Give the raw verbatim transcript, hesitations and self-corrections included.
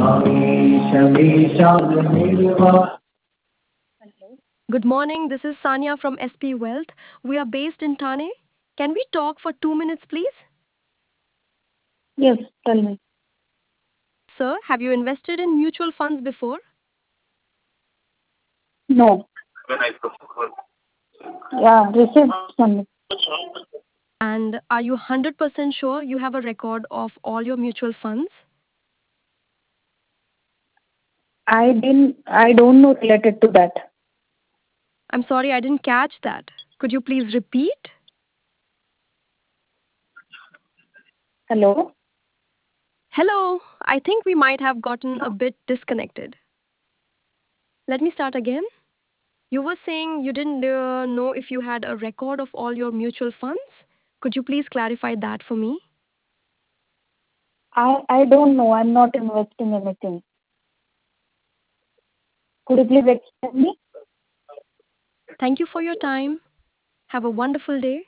Good morning. This is Sanya from S P Wealth. We are based in Thane. Can we talk for two minutes, please? Yes, tell me. Sir, have you invested in mutual funds before? No. Yeah, received only. And are you one hundred percent sure you have a record of all your mutual funds? I didn't. I don't know related to that. I'm sorry, I didn't catch that. Could you please repeat? Hello. Hello, I think we might have gotten a bit disconnected. Let me start again. You were saying you didn't uh, know if you had a record of all your mutual funds. Could you please clarify that for me? I I don't know. I'm not investing anything. Could you please explain me? Thank you for your time. Have a wonderful day.